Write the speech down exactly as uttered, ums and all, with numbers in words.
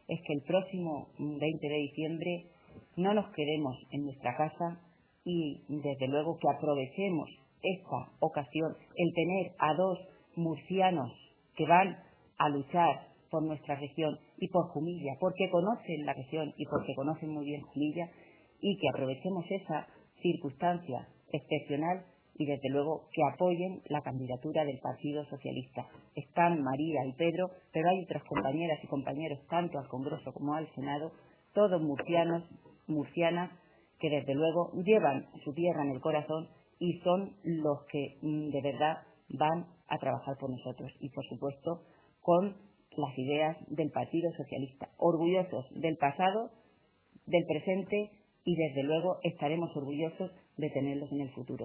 es que el próximo veinte de diciembre no nos quedemos en nuestra casa y, desde luego, que aprovechemos esta ocasión, el tener a dos murcianos que van a luchar por nuestra región y por Jumilla, porque conocen la región y porque conocen muy bien Jumilla, y que aprovechemos esa circunstancia excepcional y, desde luego, que apoyen la candidatura del Partido Socialista. Están María y Pedro, pero hay otras compañeras y compañeros, tanto al Congreso como al Senado, todos murcianos, murcianas, que desde luego llevan su tierra en el corazón y son los que de verdad van a trabajar por nosotros y, por supuesto, con las ideas del Partido Socialista, orgullosos del pasado, del presente y, desde luego, estaremos orgullosos de tenerlos en el futuro.